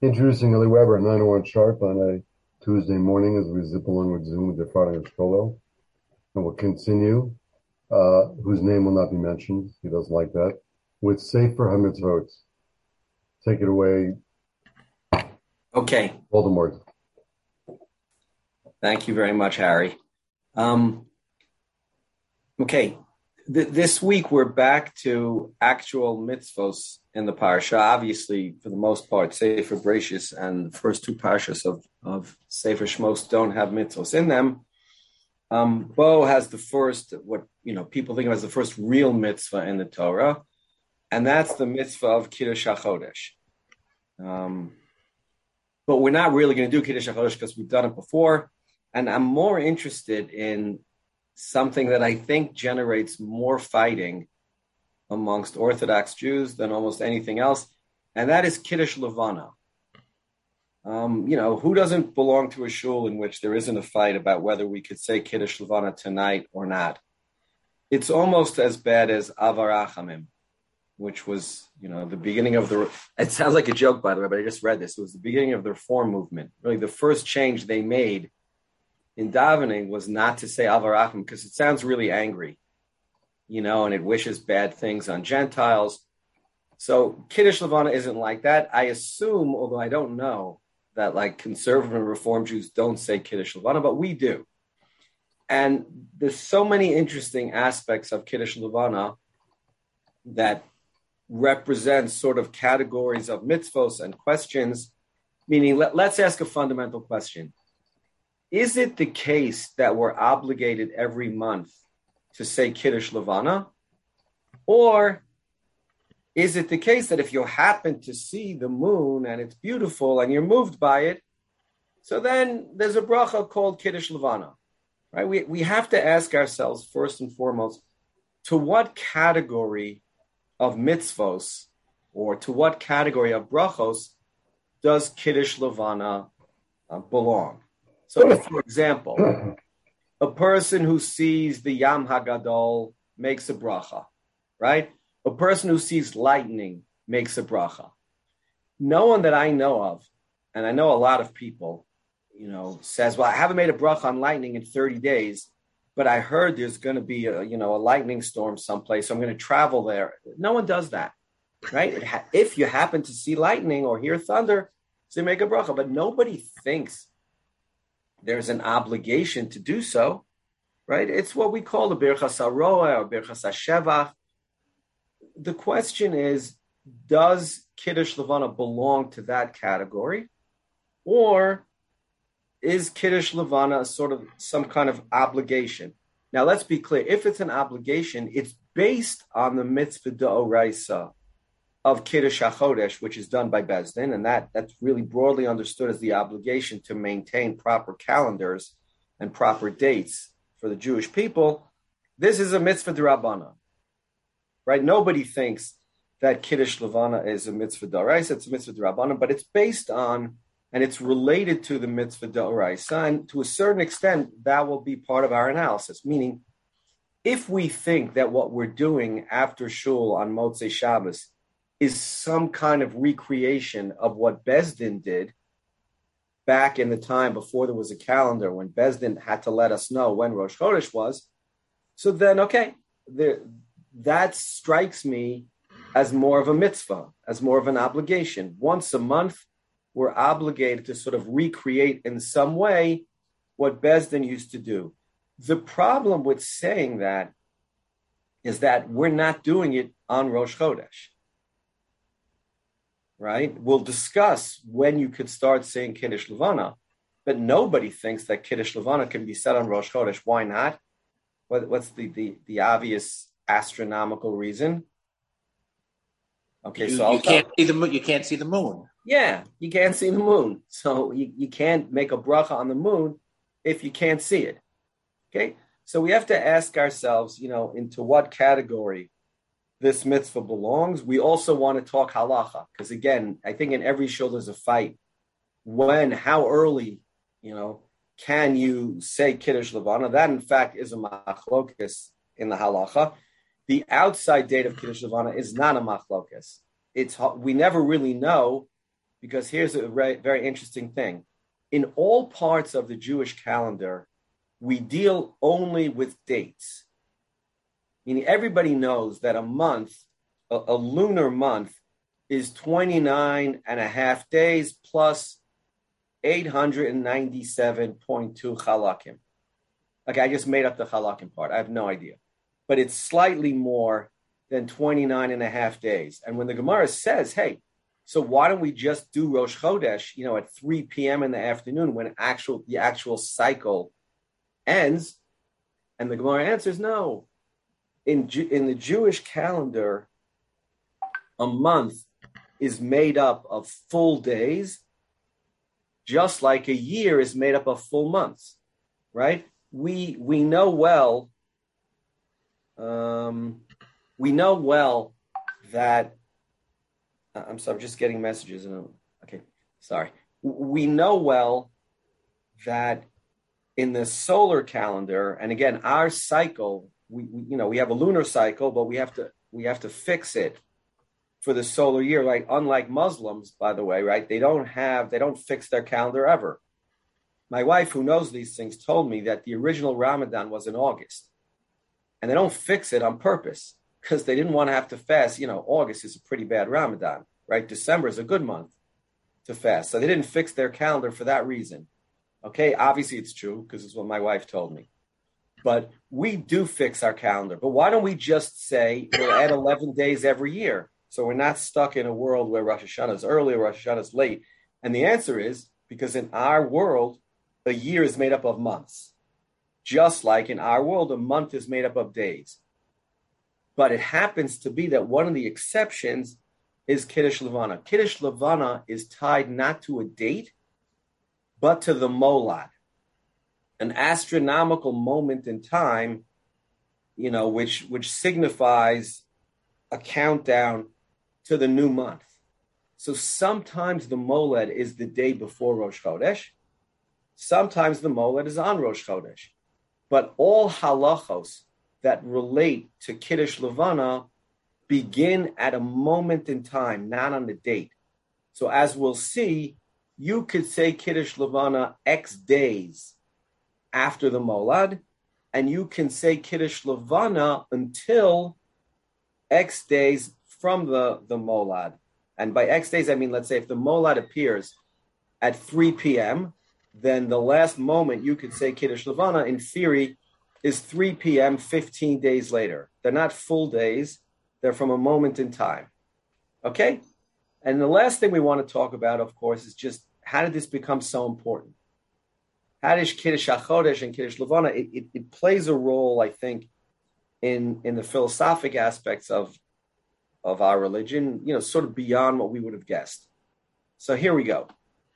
Introducing Eli Weber at 9:01 sharp on a Tuesday morning as we zip along with Zoom with the Friday Shkolo. And we'll continue, whose name will not be mentioned, he doesn't like that, with Sefer HaMitzvot. Take it away, Okay. Voldemort. Thank you very much, Harry. Okay. This week we're back to actual mitzvos in the parsha. Obviously, for the most part, Sefer Bereshis and the first two parshas of Sefer Shmos don't have mitzvos in them. Bo has the first, what people think of as the first real mitzvah in the Torah, and that's the mitzvah of Kiddush HaChodesh. But we're not really going to do Kiddush HaChodesh because we've done it before, and I'm more interested in something that I think generates more fighting amongst Orthodox Jews than almost anything else, and that is Kiddush Levana. Who doesn't belong to a shul in which there isn't a fight about whether we could say Kiddush Levana tonight or not? It's almost as bad as Avarachamim, which was, the beginning of it sounds like a joke, by the way, but I just read this. It was the beginning of the Reform movement. Really, the first change they made in davening was not to say Avarachim because it sounds really angry, and it wishes bad things on Gentiles. So Kiddush Levana isn't like that. I assume, although I don't know, that like conservative and Reform Jews don't say Kiddush Levana, but we do. And there's so many interesting aspects of Kiddush Levana that represent sort of categories of mitzvos and questions, meaning let's ask a fundamental question. Is it the case that we're obligated every month to say Kiddush Levana? Or is it the case that if you happen to see the moon and it's beautiful and you're moved by it, so then there's a bracha called Kiddush Levana, right? We have to ask ourselves first and foremost, to what category of mitzvos or to what category of brachos does Kiddush Levana belong? So, for example, a person who sees the Yam HaGadol makes a bracha, right? A person who sees lightning makes a bracha. No one that I know of, and I know a lot of people, says, well, I haven't made a bracha on lightning in 30 days, but I heard there's going to be a lightning storm someplace, so I'm going to travel there. No one does that, right? If you happen to see lightning or hear thunder, so you make a bracha, but nobody thinks there's an obligation to do so, right? It's what we call the Birchas HaRoeh or Birchas HaShevach. The question is, does Kiddush Levana belong to that category? Or is Kiddush Levana sort of some kind of obligation? Now, let's be clear. If it's an obligation, it's based on the mitzvah d'oraisa of Kiddush HaChodesh, which is done by Beis Din, and that's really broadly understood as the obligation to maintain proper calendars and proper dates for the Jewish people. This is a mitzvah d'Rabbana, right? Nobody thinks that Kiddush Levana is a mitzvah d'oraisa, it's a mitzvah d'Rabbana, but it's based on, and it's related to the mitzvah d'oraisa, and to a certain extent, that will be part of our analysis, meaning if we think that what we're doing after shul on Motzei Shabbos is some kind of recreation of what Beis Din did back in the time before there was a calendar, when Beis Din had to let us know when Rosh Chodesh was, so then, okay, that strikes me as more of a mitzvah, as more of an obligation. Once a month, we're obligated to sort of recreate in some way what Beis Din used to do. The problem with saying that is that we're not doing it on Rosh Chodesh. Right? We'll discuss when you could start saying Kiddush Levana, but nobody thinks that Kiddush Levana can be said on Rosh Chodesh. Why not? What's the obvious astronomical reason? Okay, you can't see the moon. You can't see the moon. Yeah, you can't see the moon, so you can't make a bracha on the moon if you can't see it. Okay, so we have to ask ourselves, into what category this mitzvah belongs. We also want to talk halacha, because again, I think in every shul there's a fight. How early, can you say Kiddush Levana? That in fact is a machlokas in the halacha. The outside date of Kiddush Levana is not a machlokas. We never really know, because here's a very interesting thing. In all parts of the Jewish calendar, we deal only with dates. Meaning everybody knows that a month, a lunar month, is 29 and a half days plus 897.2 chalakim. Okay, I just made up the chalakim part. I have no idea. But it's slightly more than 29 and a half days. And when the Gemara says, hey, so why don't we just do Rosh Chodesh, at 3 p.m. in the afternoon when the actual cycle ends? And the Gemara answers, no. In the Jewish calendar, a month is made up of full days, just like a year is made up of full months, right? We know well that I'm sorry, I'm just getting messages. Okay, sorry. We know well that in the solar calendar, and again, our cycle, we have a lunar cycle, but we have to fix it for the solar year, right? Unlike Muslims, by the way, right? They don't fix their calendar ever. My wife, who knows these things, told me that the original Ramadan was in August, and they don't fix it on purpose because they didn't want to have to fast. August is a pretty bad Ramadan, right? December is a good month to fast. So they didn't fix their calendar for that reason. Okay, obviously it's true because it's what my wife told me. But we do fix our calendar. But why don't we just say we'll add 11 days every year? So we're not stuck in a world where Rosh Hashanah is early or Rosh Hashanah is late. And the answer is because in our world, a year is made up of months. Just like in our world, a month is made up of days. But it happens to be that one of the exceptions is Kiddush Levana. Kiddush Levana is tied not to a date, but to the Molad, an astronomical moment in time, which signifies a countdown to the new month. So sometimes the Molad is the day before Rosh Chodesh. Sometimes the Molad is on Rosh Chodesh. But all halachos that relate to Kiddush Levana begin at a moment in time, not on the date. So as we'll see, you could say Kiddush Levana X days after the Molad, and you can say Kiddush Levana until X days from the Molad. And by X days, I mean, let's say if the Molad appears at 3 p.m., then the last moment you could say Kiddush Levana, in theory, is 3 p.m. 15 days later. They're not full days. They're from a moment in time. Okay? And the last thing we want to talk about, of course, is just how did this become so important? How does Kiddush HaChodesh and Kiddush Levana, it plays a role, I think, in the philosophic aspects of our religion, sort of beyond what we would have guessed. So here we go.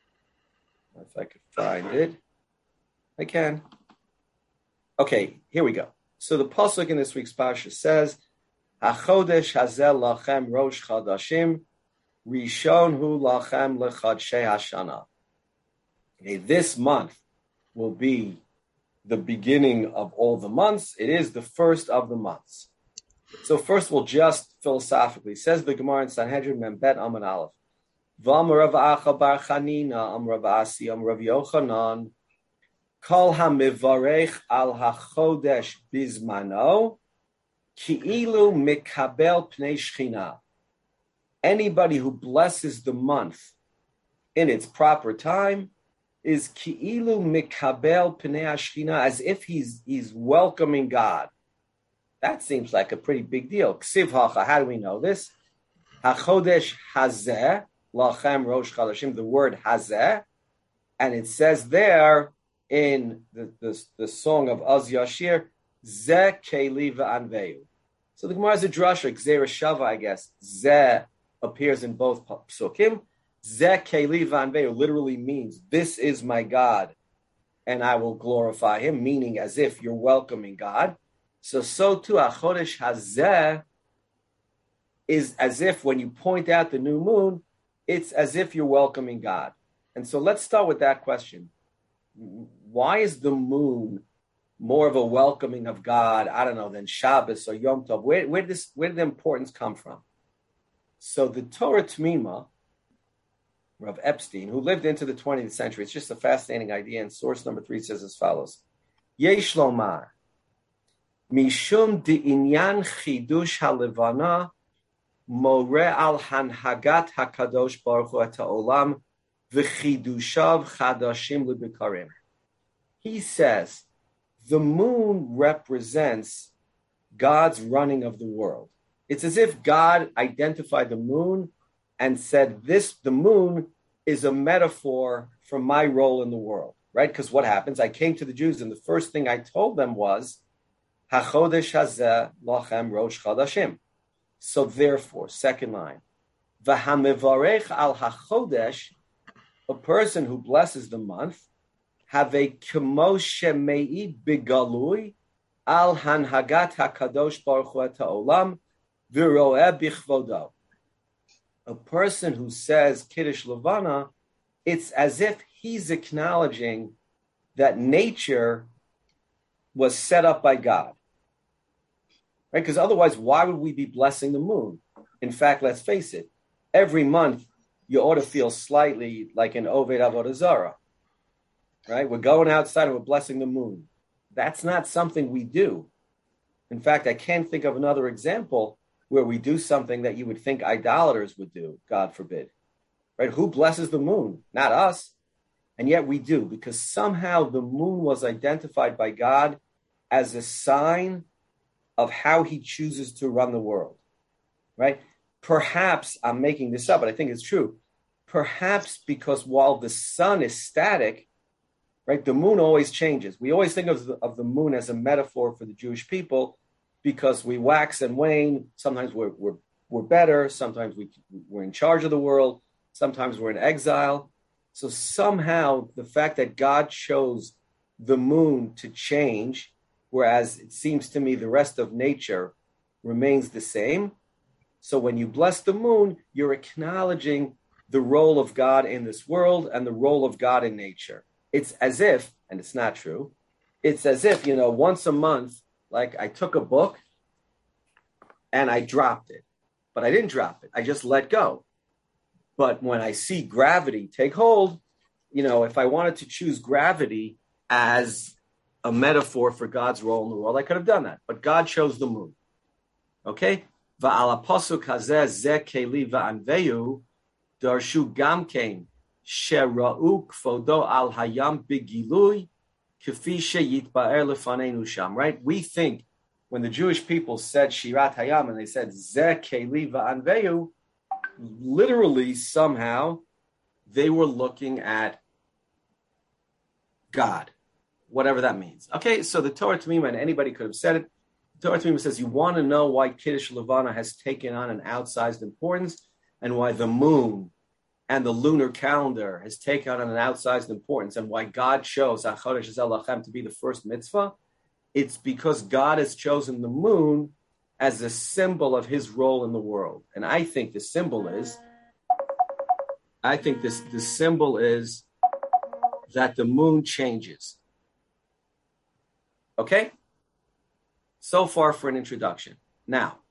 If I could find it. I can. Okay, here we go. So the pasuk in this week's parsha says, HaChodesh hazel lachem rosh chadashim, rishon hu lachem lechadshei hashana. Okay, this month will be the beginning of all the months. It is the first of the months. So first we'll just philosophically, says the Gemara in Sanhedrin Membet Amud Aleph, V'am Rav Acha bar Chanina, Am Rav Asi, Am Rav Yochanan, Kol ha-mivarech al ha-chodesh bizmano, ki'ilu mikabel pnei shchina. Anybody who blesses the month in its proper time is ki'ilu mikabel pnei shchina, as if he's welcoming God. That seems like a pretty big deal. Ksiv hacha, how do we know this? Ha-chodesh hazeh, lachem rosh chadashim, the word hazeh, and it says there, in the song of Az Yashir, Zeh Keli V'Anveyu. So the Gemara is a drasha, Gzeira Shava, I guess. Zeh appears in both psukim. Zeh Keli V'Anveyu literally means, this is my God, and I will glorify him, meaning as if you're welcoming God. So too, HaChodesh Hazeh is as if when you point out the new moon, it's as if you're welcoming God. And so let's start with that question. Why is the moon more of a welcoming of God, I don't know, than Shabbos or Yom Tov? Where did the importance come from? So the Torah T'mima Rav Epstein, who lived into the 20th century. It's just a fascinating idea. And source number 3 says as follows. Yesh lomar, mishum di'inyan chidush halevana, more al hanhagat hakadosh baruch hu et ha'olam, v'chidushav chadashim libikarim. He says, the moon represents God's running of the world. It's as if God identified the moon and said, the moon is a metaphor for my role in the world, right? Because what happens? I came to the Jews and the first thing I told them was, HaChodesh hazeh lachem rosh chadashim. So therefore, second line, V'hamevarech al HaChodesh, a person who blesses the month, have a kemo shemei bigalui al hanhagat hakadosh baruch hu et ha'olam v'roeh bichvodo. A person who says Kiddush Levana, it's as if he's acknowledging that nature was set up by God, right? Because otherwise, why would we be blessing the moon? In fact, let's face it, every month you ought to feel slightly like an Oved Avodah Zarah. Right? We're going outside and we're blessing the moon. That's not something we do. In fact, I can't think of another example where we do something that you would think idolaters would do, God forbid. Right? Who blesses the moon? Not us. And yet we do, because somehow the moon was identified by God as a sign of how he chooses to run the world. Right? Perhaps, I'm making this up, but I think it's true. Perhaps because while the sun is static, right, the moon always changes. We always think of the moon as a metaphor for the Jewish people because we wax and wane. Sometimes we're better. Sometimes we're in charge of the world. Sometimes we're in exile. So somehow the fact that God chose the moon to change, whereas it seems to me the rest of nature remains the same. So when you bless the moon, you're acknowledging the role of God in this world and the role of God in nature. It's as if, and it's not true, it's as if, once a month, like I took a book and I dropped it. But I didn't drop it. I just let go. But when I see gravity take hold, if I wanted to choose gravity as a metaphor for God's role in the world, I could have done that. But God chose the moon. Okay? Va'ala pasuk hazeh zeh keli va'anveyu darshu gamkein shera'u kvodo al hayam bigilui k'fi sheyitba'er lefaneinu sham. Right? We think when the Jewish people said Shirat Hayam and they said Zeh Keli Va'anveyu, literally somehow they were looking at God, whatever that means. Okay, so the Torah Tamima, and anybody could have said it, the Torah Tamima says you want to know why Kiddush Levana has taken on an outsized importance and why the moon and the lunar calendar has taken on an outsized importance and why God chose HaChodesh Hazeh Lachem to be the first mitzvah. It's because God has chosen the moon as a symbol of his role in the world. And I think the symbol is that the moon changes. Okay? So far for an introduction. Now,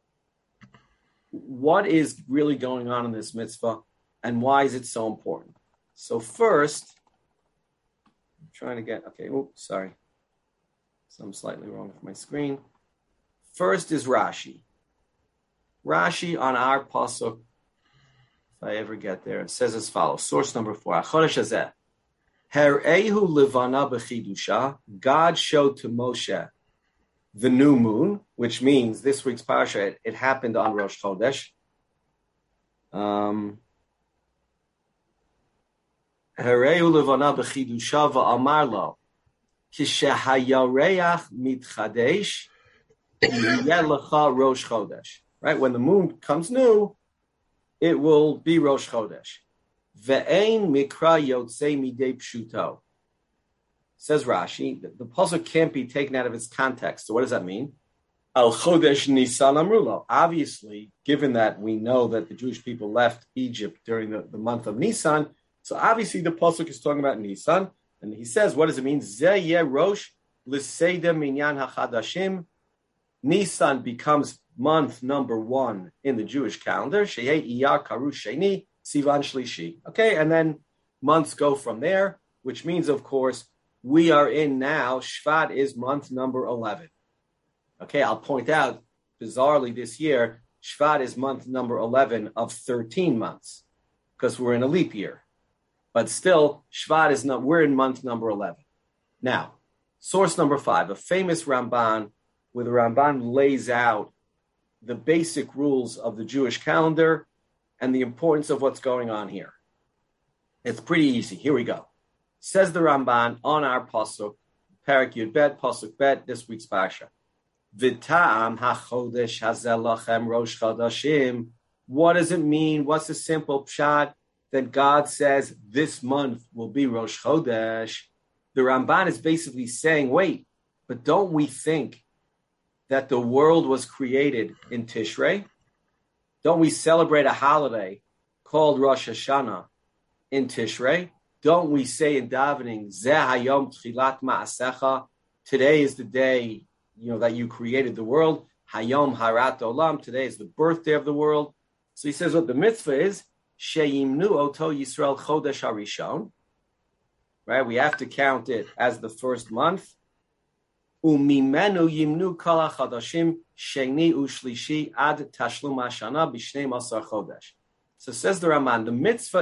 what is really going on in this mitzvah and why is it so important? So first, I'm trying to get, sorry. I'm slightly wrong with my screen. First is Rashi. Rashi on our pasuk, if I ever get there, it says as follows. Source number 4. Chodesh hazeh, Her'ehu levana b'chidusha. God showed to Moshe the new moon, which means this week's parasha, it happened on Rosh Chodesh. Her'ehu levana b'chidusha va'amar lo. Right? When the moon comes new, it will be Rosh Chodesh. Ve'ein mikra yotzei midei pshuto. Says Rashi, the pasuk can't be taken out of its context. So what does that mean? Al Chodesh Nisan Amrulo. Obviously, given that we know that the Jewish people left Egypt during the month of Nisan, so obviously the pasuk is talking about Nisan. And he says, what does it mean? Zeh yeh rosh l'seida minyan hachadashim. Nisan becomes month number 1 in the Jewish calendar. Sheyeh iyar karu sheni. Sivan Shlishi. Okay, and then months go from there, which means, of course, we are in now, Shvat is month number 11. Okay, I'll point out, bizarrely this year, Shvat is month number 11 of 13 months, because we're in a leap year. But still, Shvat is not, we're in month number 11. Now, source number 5, a famous Ramban, where the Ramban lays out the basic rules of the Jewish calendar and the importance of what's going on here. It's pretty easy. Here we go. Says the Ramban on our pasuk, Parak Yud Bet, pasuk Bet, this week's parsha. V'ta'am hachodesh hazel lachem rosh chadashim. What does it mean? What's the simple pshat that God says this month will be Rosh Chodesh? The Ramban is basically saying, wait, but don't we think that the world was created in Tishrei? Don't we celebrate a holiday called Rosh Hashanah in Tishrei? Don't we say in davening, Zeh hayom tchilat ma'asecha, today is the day, that you created the world. Hayom harat olam, today is the birthday of the world. So he says what the mitzvah is, sheyimnu oto Yisrael chodesh harishon. Right, we have to count it as the first month. Umimenu yimnu kol hachadashim sheni ushlishi ad tashlum hashana b'shnei masar chodesh. So says the Raman, the mitzvah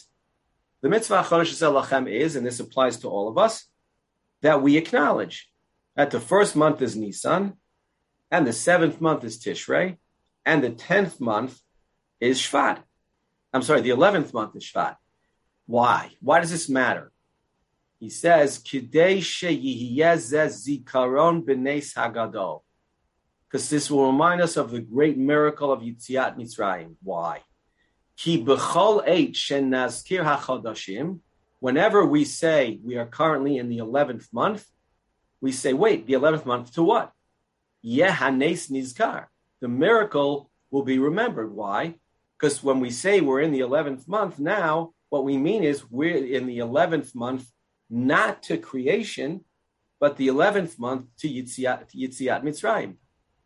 chodesh lachem is, and this applies to all of us, that we acknowledge that the first month is Nisan, and the 7th month is Tishrei, and the 10th month is Shvat. I'm sorry, the 11th month is Shvat. Why? Why does this matter? He says, Kidei sheyihyeh zeh zikaron b'neis hagadol. Because this will remind us of the great miracle of Yitziat Mitzrayim. Why? Ki b'chol eit shenazkir hachodashim. Whenever we say we are currently in the 11th month, we say, wait, the 11th month to what? Yeh hanes nizkar. The miracle will be remembered. Why? Because when we say we're in the 11th month now, what we mean is we're in the 11th month not to creation, but the 11th month to Yitziat Mitzrayim.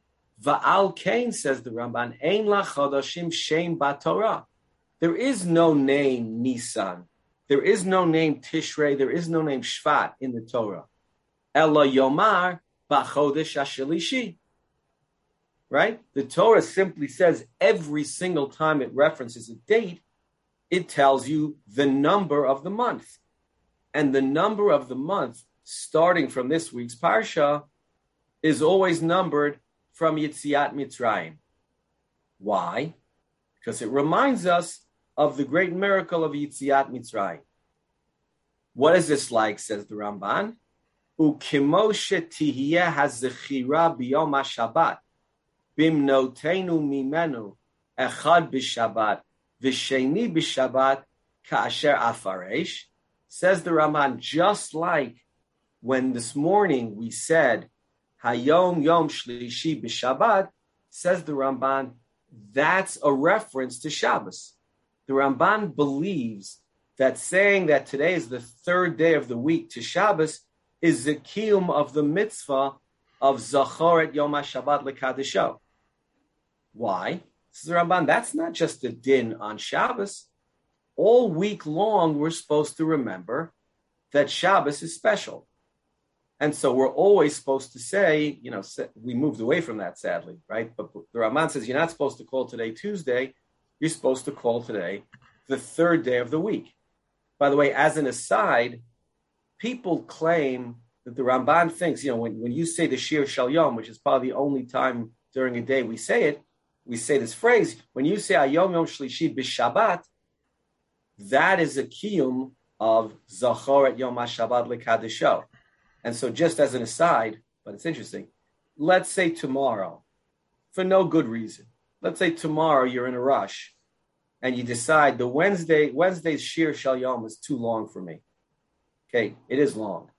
Va'al Kain, says the Ramban, Ein la chodashim shem b'Torah. There is no name Nisan. There is no name Tishrei. There is no name Shvat in the Torah. Ela yomar b'chodesh hashlishi. Right? The Torah simply says every single time it references a date, it tells you the number of the month. And the number of the month, starting from this week's Parsha, is always numbered from Yitziat Mitzrayim. Why? Because it reminds us of the great miracle of Yitziat Mitzrayim. What is this like, says the Ramban? Ukimo shetihyeh hazechira biyom haShabbat, bimnotenu mimenu, echad b'Shabbat, v'sheni b'Shabbat, ka'asher afaresh. Says the Raman, just like when this morning we said, Hayom Yom Shlishi b'Shabbat, says the Ramban, that's a reference to Shabbos. The Ramban believes that saying that today is the 3rd day of the week to Shabbos is the kiyum of the mitzvah of Zachor et Yom HaShabbat Lekadisho. Why? Says the Ramban, that's not just a din on Shabbos. All week long, we're supposed to remember that Shabbos is special. And so we're always supposed to say, we moved away from that, sadly, right? But the Raman says you're not supposed to call today Tuesday. You're supposed to call today the 3rd day of the week. By the way, as an aside, people claim that the Ramban thinks, when you say the Shir Shal Yom, which is probably the only time during a day we say this phrase, when you say Hayom Yom Shlishi b'Shabbat, that is a kiyum of Zachor et Yom HaShabbat Lekadisho. And so just as an aside, but it's interesting, let's say tomorrow, for no good reason, let's say tomorrow you're in a rush and you decide the Wednesday's Shir Shal Yom is too long for me. Okay, it is long.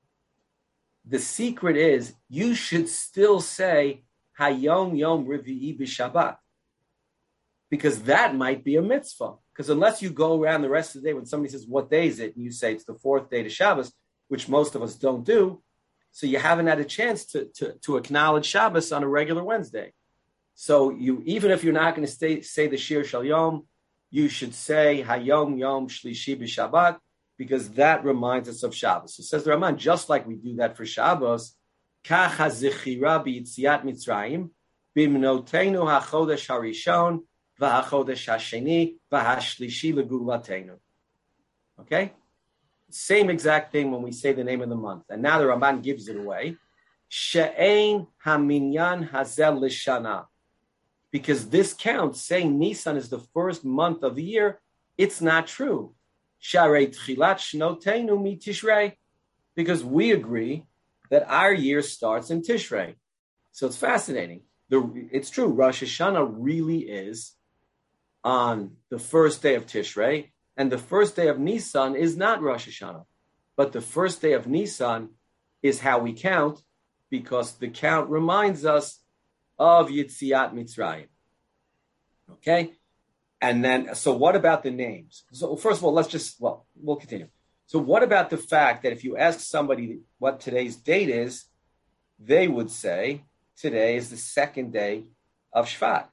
The secret is you should still say Hayom Yom Revi'i b'Shabbat, because that might be a mitzvah. Because unless you go around the rest of the day when somebody says, what day is it? And you say it's the 4th day to Shabbos, which most of us don't do. So you haven't had a chance to acknowledge Shabbos on a regular Wednesday. So even if you're not going to say the Shir Shal Yom, you should say Hayom Yom Shlishi b'Shabbat, because that reminds us of Shabbos. So says the Ramban, just like we do that for Shabbos, Kach HaZichira b'Yitziat Mitzrayim, b'Mnotenu HaChodesh HaRishon, v'HaChodesh HaSheni, v'HaShlishi l'Gulatenu. Okay? Same exact thing when we say the name of the month. And now the Ramban gives it away. She'ein haminyan hazel lishana. Because this count, saying Nisan is the first month of the year, it's not true. Sharei tchilat shnotenu mi Tishrei. Because we agree that our year starts in Tishrei. So it's fascinating. It's true. Rosh Hashanah really is on the first day of Tishrei, and the first day of Nisan is not Rosh Hashanah. But the first day of Nisan is how we count, because the count reminds us of Yitziat Mitzrayim. Okay? And then, so what about the names? So first of all, we'll continue. So what about the fact that if you ask somebody what today's date is, they would say today is the second day of Shvat.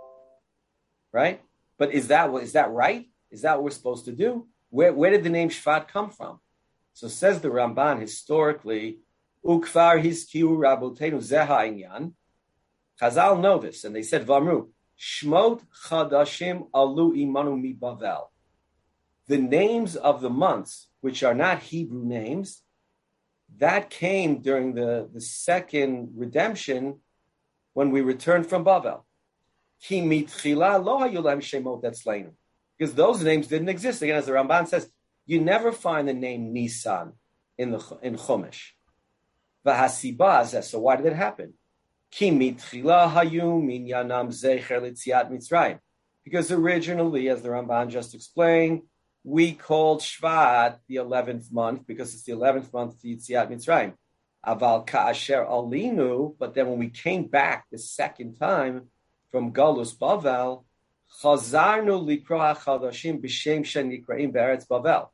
Right? But is that right? Is that what we're supposed to do? Where did the name Shvat come from? So says the Ramban, historically, Ukvar hiskiu rabotenu zeha inyan. Chazal know this, and they said, Vamru, Shmot chadashim alu imanu mi Bavel. The names of the months, which are not Hebrew names, that came during the second redemption when we returned from Bavel. Ki mitchila lo hayu lahem shemot etzleinu. Because those names didn't exist. Again, as the Ramban says, you never find the name Nisan in Chumash. V'hasiba, so why did it happen? Ki mitchila hayu minyanam zecher litziat Mitzrayim. Because originally, as the Ramban just explained, we called Shvat the 11th month because it's the 11th month to Yitziat Mitzrayim. Aval ka'asher alinu, but then when we came back the second time from Galus Bavel, chazarnu likro hachadashim b'shem shenikraim be'eretz Bavel.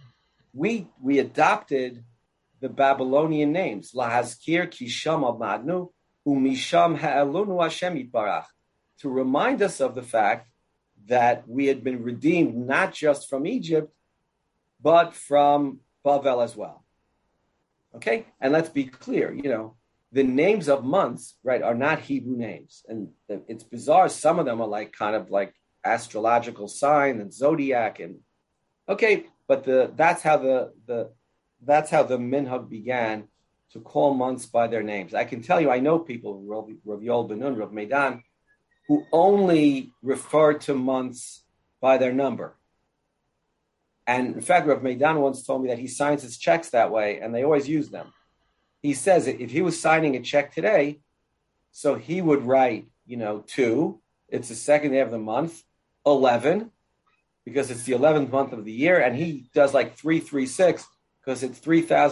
We adopted the Babylonian names, lahazkir kisham amadnu umisham ha'elunu Hashem yitbarach, to remind us of the fact that we had been redeemed not just from Egypt, but from Bavel as well. Okay? And let's be clear, the names of months, right, are not Hebrew names. And it's bizarre. Some of them are like kind of like astrological sign and zodiac. And okay, but that's how the minhag began to call months by their names. I can tell you, I know people, Rav Yoel Ben-Nun, Rav Meidan, who only refer to months by their number. And in fact, Rav Meidan once told me that he signs his checks that way, and they always use them. He says if he was signing a check today, so he would write, 2, it's the second day of the month, 11, because it's the 11th month of the year, and he does like 336, because it's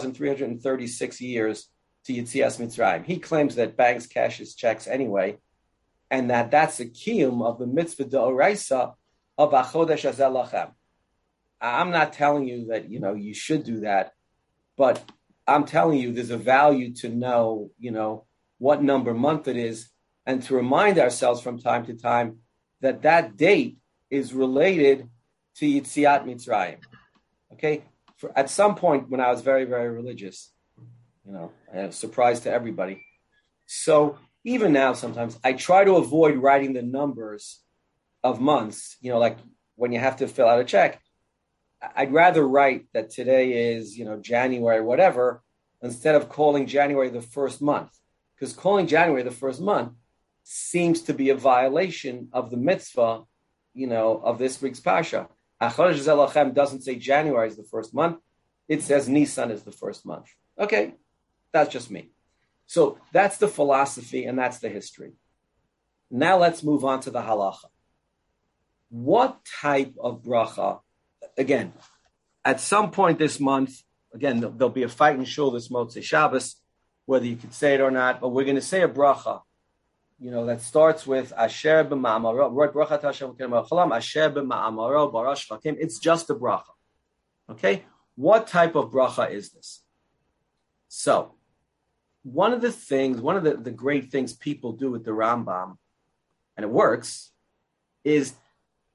3,336 years to Yitzias Mitzrayim. He claims that banks cash his checks anyway, and that's a kiyum of the mitzvah d'oraisa of achodesh hazel lachem. I'm not telling you that, you should do that, but I'm telling you there's a value to know, what number month it is, and to remind ourselves from time to time that date is related to Yitziat Mitzrayim. Okay? At some point when I was very, very religious, a surprise to everybody. So even now, sometimes I try to avoid writing the numbers of months, like when you have to fill out a check. I'd rather write that today is, January, whatever, instead of calling January the first month. Because calling January the first month seems to be a violation of the mitzvah, of this week's Pasha. Achodesh Hazel Lachem doesn't say January is the first month. It says Nisan is the first month. Okay, that's just me. So that's the philosophy and that's the history. Now let's move on to the halacha. What type of bracha? Again, at some point this month, again, there'll be a fight in shul this Motzei Shabbos, whether you could say it or not, but we're going to say a bracha, that starts with Asher b'ma'amaro, bracha Hashem v'kenem Asher b'ma'amaro, barash chakim. It's just a bracha. Okay? What type of bracha is this? So, one of the great things people do with the Rambam, and it works, is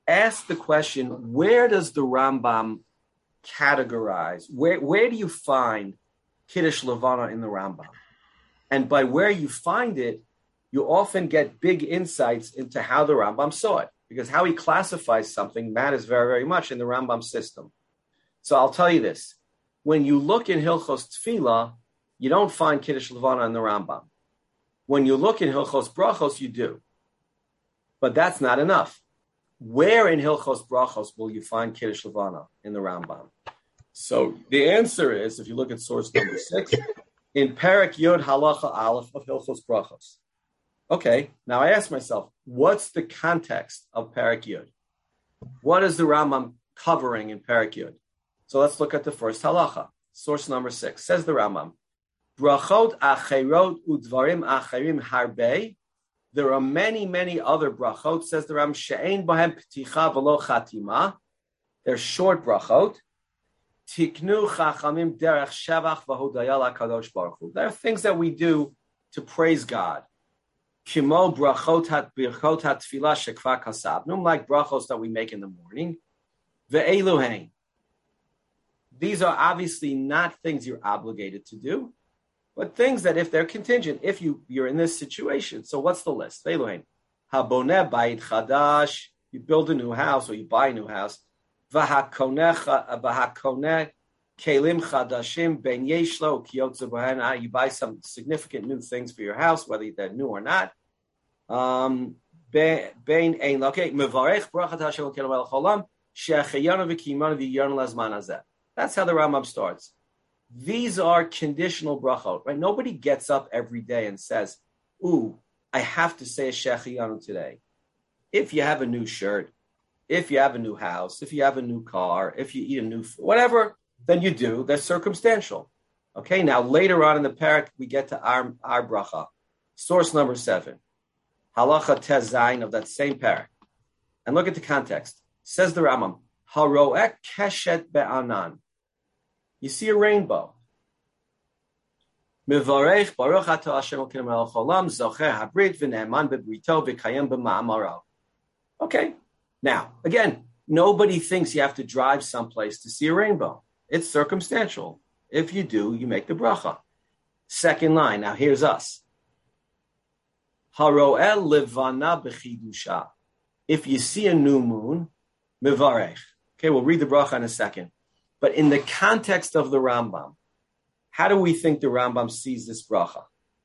ask the question, where does the Rambam categorize? Where do you find Kiddush Levana in the Rambam? And by where you find it, you often get big insights into how the Rambam saw it, because how he classifies something matters very, very much in the Rambam system. So I'll tell you this. When you look in Hilchos Tefillah, you don't find Kiddush Levana in the Rambam. When you look in Hilchos Brachos, you do. But that's not enough. Where in Hilchos Brachos will you find Kiddush Levana in the Rambam? So the answer is, if you look at source number 6, in Perek Yod Halacha Aleph of Hilchos Brachos. Okay, now I ask myself, what's the context of Perek Yod? What is the Rambam covering in Perek Yod? So let's look at the first halacha. Source number 6. Says the Rambam, Brachot acherot udvarim acherim harbe. There are many, many other brachot, says the Rambam, she'ein bahem pticha v'lo chatima. They're short brachot. Tiknu chachamim derech shevach v'hodaya lakadosh baruch hu. There are things that we do to praise God. Kimo brachot birchot hatfilah shekva kasabnum, like brachos that we make in the morning. Ve'eluhein. These are obviously not things you're obligated to do, but things that if they're contingent, if you're in this situation. So what's the list? Ve'eluhein. Haboneh bayit chadash. You build a new house or you buy a new house. V'hakoneh kelim chadashim ben yeshlo kiyotze bohen. You buy some significant new things for your house, whether they're new or not. Ben ein okay. Mevarech brachat Hashem l'kelim v'cholam she'achayanu v'kimanu v'yarnu lazman hazeh. That's how the Rambam starts. These are conditional brachot, right? Nobody gets up every day and says, "Ooh, I have to say a shechiyanu today." If you have a new shirt, if you have a new house, if you have a new car, if you eat a new food, whatever, then you do. That's circumstantial. Okay, now later on in the parak, we get to our bracha. Source number 7. Halacha Tez Zayin of that same parak. And look at the context. Says the Rambam, Haroek keshet be'anan. You see a rainbow. Mivarech baruch atah Hashem Elokeinu melech haolam zocher habrit v'ne'eman bebrito v'kayem b'ma'amaro. Okay. Now, again, nobody thinks you have to drive someplace to see a rainbow. It's circumstantial. If you do, you make the bracha. Second line. Now, here's us. Haroel levana b'chidusha. If you see a new moon, mivarech. Okay, we'll read the bracha in a second. But in the context of the Rambam, how do we think the Rambam sees this bracha?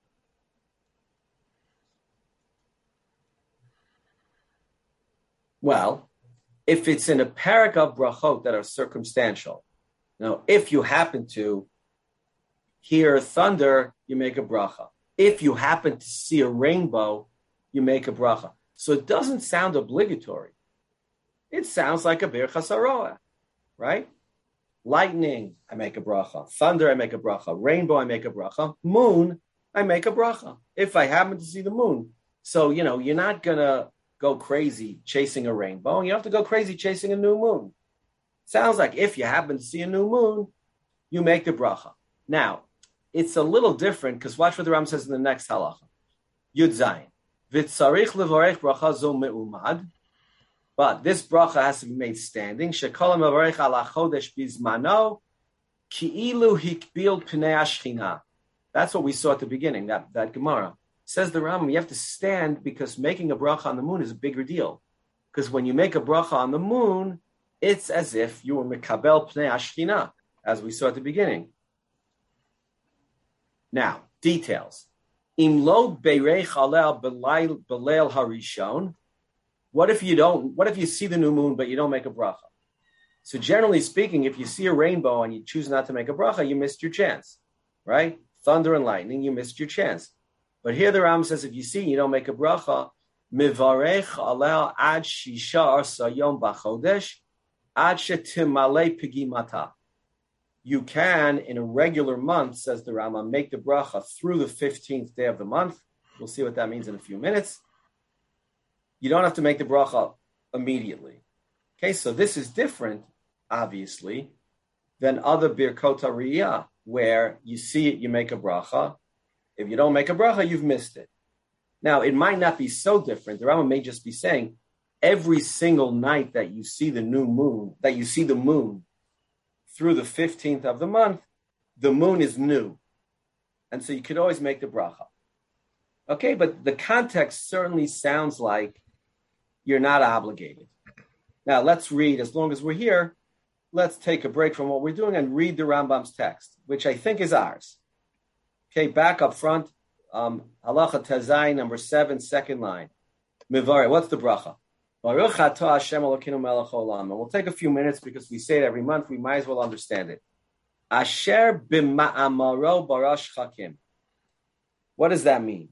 Well, if it's in a parak of brachot that are circumstantial, now if you happen to hear thunder, you make a bracha. If you happen to see a rainbow, you make a bracha. So it doesn't sound obligatory. It sounds like a birchas haroeh, right? Lightning, I make a bracha. Thunder, I make a bracha. Rainbow, I make a bracha. Moon, I make a bracha. If I happen to see the moon. So, you're not going to go crazy chasing a rainbow. You don't have to go crazy chasing a new moon. Sounds like if you happen to see a new moon, you make the bracha. Now, it's a little different because watch what the Ram says in the next halacha. Yud Zayin. V'tzarich levarech bracha zo me'umad. But this bracha has to be made standing. Shekol mevarech ala chodesh bizmano ki'ilu hikbil pnei hashchina. That's what we saw at the beginning, that Gemara. Says the Rambam, you have to stand because making a bracha on the moon is a bigger deal. Because when you make a bracha on the moon, it's as if you were mekabel pnei hashchina, as we saw at the beginning. Now, details. Im lo beirech alel beleil harishon. What if you see the new moon, but you don't make a bracha? So generally speaking, if you see a rainbow and you choose not to make a bracha, you missed your chance, right? Thunder and lightning, you missed your chance. But here the Ram says, if you see, you don't make a bracha, mivarech alel ad shisha arsa yom b'chodesh ad shetimale pigimata. You can, in a regular month, says the Rama, make the bracha through the 15th day of the month. We'll see what that means in a few minutes. You don't have to make the bracha immediately. Okay, so this is different, obviously, than other birkot hariyah, where you see it, you make a bracha. If you don't make a bracha, you've missed it. Now, it might not be so different. The Rama may just be saying, every single night that you see the moon through the 15th of the month, the moon is new. And so you could always make the bracha. Okay, but the context certainly sounds like you're not obligated. Now let's read, as long as we're here, let's take a break from what we're doing and read the Rambam's text, which I think is ours. Okay, back up front, Halacha Tezai, number 7, second line. Mivari, what's the bracha? Baruch atah Hashem Elokeinu melech haolam. And we'll take a few minutes because we say it every month. We might as well understand it. Asher b'ma'amaro barash chakim. What does that mean?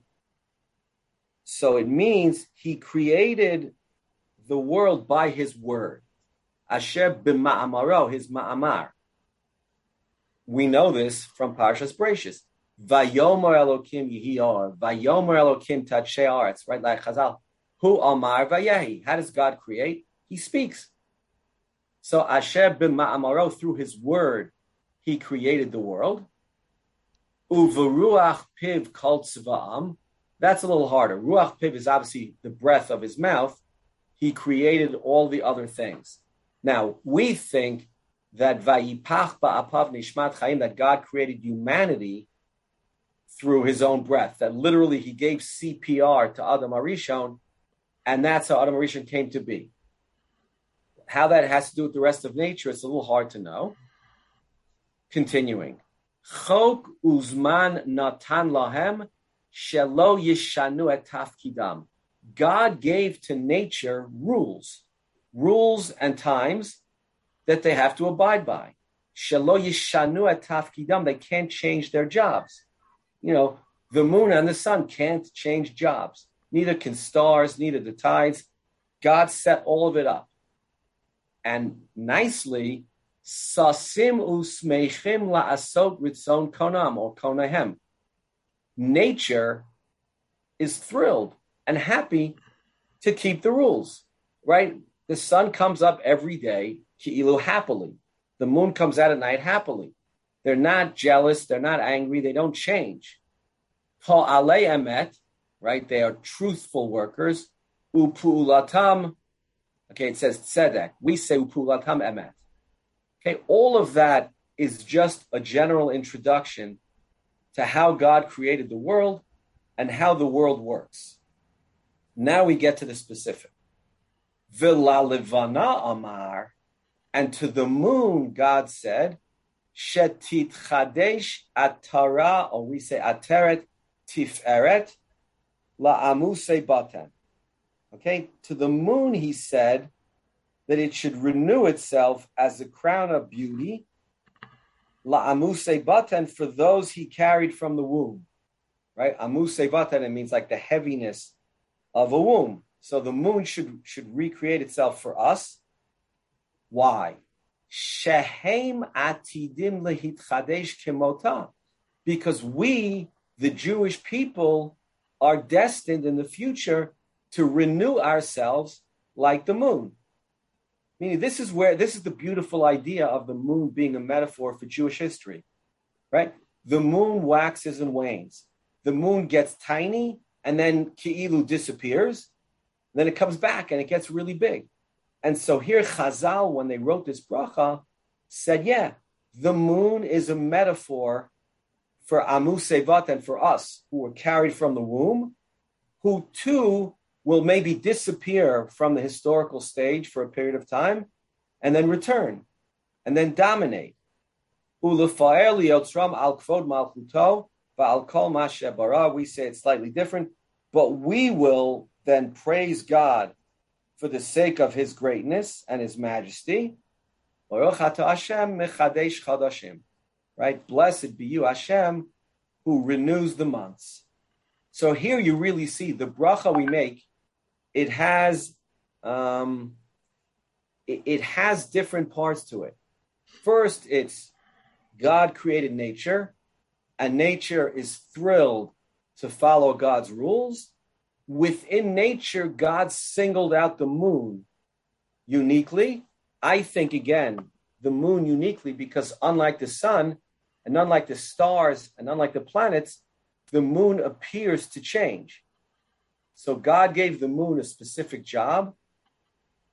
So it means he created the world by his word. Asher b'ma'amaro, his ma'amar. We know this from Parshas Bereishis. Vayomer Elokim yihi or. Vayomer Elokim tachei haaretz. Right, like Chazal. Hu amar vayehi. How does God create? He speaks. So Asher b'ma'amaro, through his word, he created the world. Uveruach piv kol tzva'am. That's a little harder. Ruach piv is obviously the breath of his mouth. He created all the other things. Now, we think that vayipach ba'apav nishmat chayim, that God created humanity through his own breath, that literally he gave CPR to Adam Arishon, and that's how Adam Arishon came to be. How that has to do with the rest of nature, it's a little hard to know. Continuing. Chok uzman natan lahem shelo yishanu et tafkidam. God gave to nature rules and times that they have to abide by. Shelo yishanu et tafkidam. They can't change their jobs. You know, the moon and the sun can't change jobs. Neither can stars, neither the tides. God set all of it up. And nicely, sasim usmeichim la'asot ritzon konam or konahem. Nature is thrilled and happy to keep the rules, right? The sun comes up every day, ki'ilu happily. The moon comes out at night happily. They're not jealous. They're not angry. They don't change. Ha'alei emet, right? They are truthful workers. Upu'ulatam. Okay, it says tzedek. We say upu'ulatam emet. Okay, all of that is just a general introduction to how God created the world and how the world works. Now we get to the specific. V'la levana amar, and to the moon God said, Shetit chadesh atara, or we say ateret tiferet la'amuse batan. Okay, to the moon he said that it should renew itself as a crown of beauty, la'amuse batan, for those he carried from the womb. Right, amuse batan, it means like the heaviness of a womb. So the moon should recreate itself for us. Why? Shehem atidim lehitchadesh kemota. Because we, the Jewish people, are destined in the future to renew ourselves like the moon. Meaning this is the beautiful idea of the moon being a metaphor for Jewish history, right? The moon waxes and wanes. The moon gets tiny and then ki'ilu disappears. Then it comes back and it gets really big. And so here Chazal, when they wrote this bracha, said, yeah, the moon is a metaphor for Amu Sevat and for us who were carried from the womb, who too will maybe disappear from the historical stage for a period of time and then return and then dominate. Ulefa'er liyotzram al kvod malchuto va'al kol ma shebara. We say it's slightly different, but we will then praise God for the sake of his greatness and his majesty. Baruch atah Hashem mechadesh chadashim. Right? Blessed be you, Hashem, who renews the months. So here you really see the bracha we make. It has different parts to it. First, it's God created nature, and nature is thrilled to follow God's rules. Within nature, God singled out the moon uniquely. I think, again, the moon uniquely because unlike the sun and unlike the stars and unlike the planets, the moon appears to change. So God gave the moon a specific job,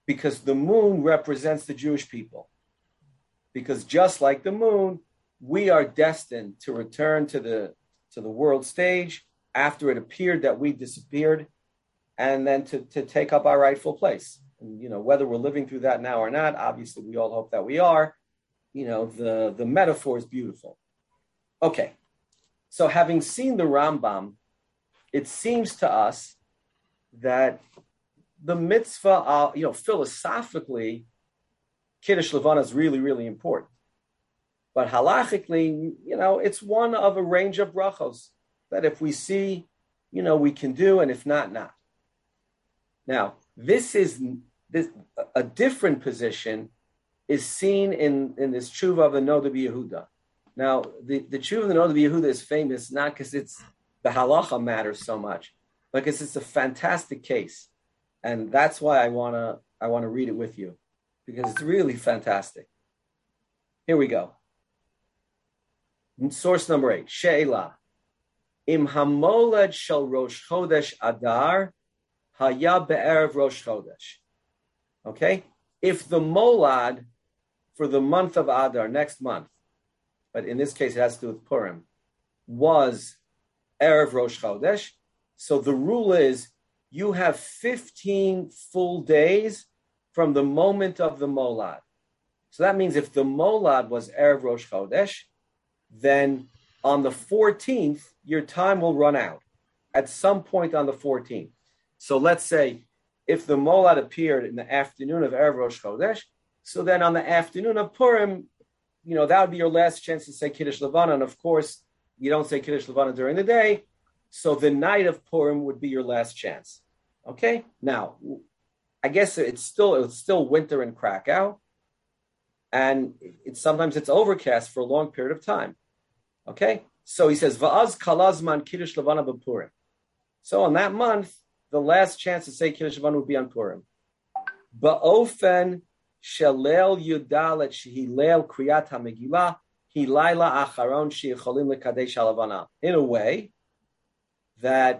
because the moon represents the Jewish people. Because just like the moon, we are destined to return to the world stage after it appeared that we disappeared, and then to take up our rightful place. And, whether we're living through that now or not, obviously we all hope that we are. The metaphor is beautiful. Okay, so having seen the Rambam, it seems to us that the mitzvah, philosophically, Kiddush Levana is really, really important. But halachically, it's one of a range of brachos that if we see, we can do, and if not, not. Now, a different position is seen in this tshuva of the Noda B'Yehuda. Now, the tshuva of the Noda B'Yehuda is famous not because it's the halacha matters so much, but because it's a fantastic case, and that's why I wanna read it with you, because it's really fantastic. Here we go. Source number 8. She'ela. Im hamoled shel Rosh Chodesh Adar haya be'erev Rosh Chodesh. Okay? If the molad for the month of Adar, next month, but in this case it has to do with Purim, was erev Rosh Chodesh, so the rule is you have 15 full days from the moment of the molad. So that means if the molad was erev Rosh Chodesh, then on the 14th, your time will run out at some point on the 14th. So let's say if the molad appeared in the afternoon of erev Rosh Chodesh, so then on the afternoon of Purim, that would be your last chance to say Kiddush Levana. And of course, you don't say Kiddush Levana during the day. So the night of Purim would be your last chance. Okay? Now, I guess it's still winter in Krakow. And sometimes it's overcast for a long period of time. Okay? So he says, Va'az kalazman Kiddush Levana b'Purim. So on that month, the last chance to say Kiddush Levana would be on Purim. Ba'ofen shalel yudalet shehilel kriyat ha-megillah hilayla acharon sheyicholim lekadesh halavana. In a way that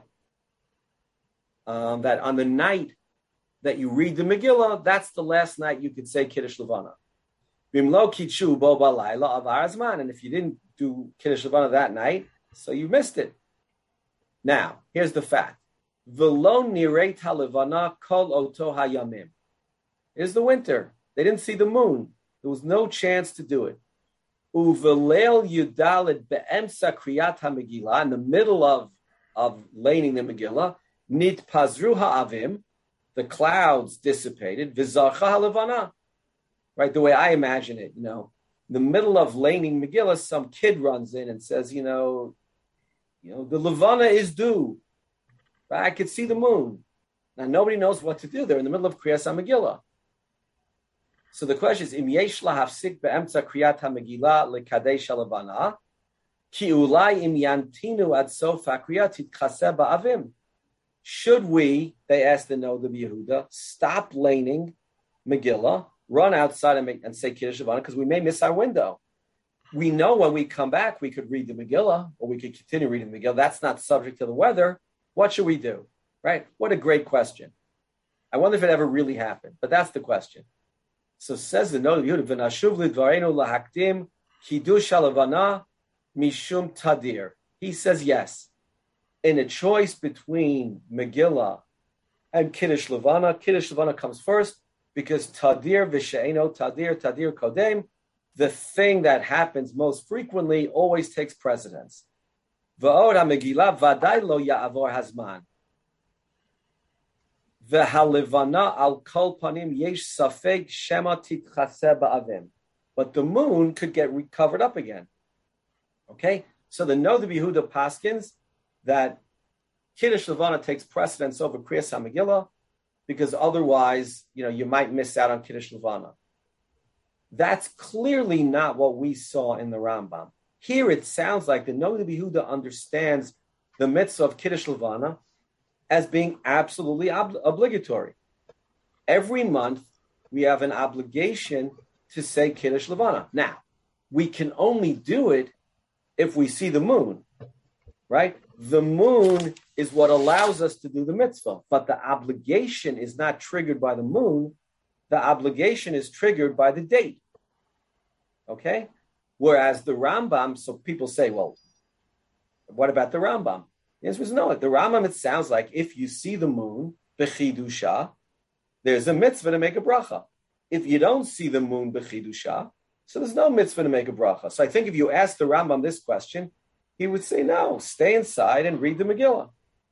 on the night that you read the Megillah, that's the last night you could say Kiddush Levana. Bimlo kichu bo balayla of arzman, and if you didn't do Kiddush Levana that night, so you missed it. Now, here's the fact. V'lo nireit ha-levana kol oto hayamim. It's the winter. They didn't see the moon. There was no chance to do it. Uveleil yudalet be'emsa kriyat ha-megillah, in the middle of laning the Megillah, nit pazru ha'avim, the clouds dissipated, v'zarcha ha-levana. Right, the way I imagine it, in the middle of laning Megillah, some kid runs in and says, the Levana is due. Right? I could see the moon. Now, nobody knows what to do. They're in the middle of Kriyas HaMegillah. So the question is, Im yesh lahafsik be'emtza Kriyat HaMegillah lekadesh haLevana, ki ulai im yantinu ad sof ha'kriyat titchaseh ba'avim. Should we, they asked the Noda B'Yehuda, stop laning Megillah, run outside and say Kiddush Levana, because we may miss our window. We know when we come back, we could read the Megillah, or we could continue reading the Megillah. That's not subject to the weather. What should we do? Right? What a great question. I wonder if it ever really happened, but that's the question. So says the Noda B'Yehuda, V'nashuv lidvareinu lahakdim Kiddush haLevana mishum tadir. He says yes. In a choice between Megillah and Kiddush Levana comes first, because tadir v'she'eno tadir kodem, the thing that happens most frequently always takes precedence. V'od ha-Megillah vaday lo ya'avor hazman. V'halevana al kol panim yesh safek shema titchaseh ba'avim. But the moon could get covered up again. Okay? So the Noda B'Yehuda paskins that Kiddush Levana takes precedence over Kriyas HaMegillah, because otherwise, you might miss out on Kiddush Levana. That's clearly not what we saw in the Rambam. Here it sounds like the Noda B'Yehuda understands the mitzvah of Kiddush Levana as being absolutely obligatory. Every month, we have an obligation to say Kiddush Levana. Now, we can only do it if we see the moon, right? The moon is what allows us to do the mitzvah, but the obligation is not triggered by the moon. the obligation is triggered by the date. Okay? Whereas the Rambam, so people say, well, what about the Rambam? The answer is no. The Rambam, it sounds like if you see the moon, b'chidusha, there's a mitzvah to make a bracha. If you don't see the moon b'chidusha, so there's no mitzvah to make a bracha. So I think if you ask the Rambam this question, he would say, no, stay inside and read the Megillah.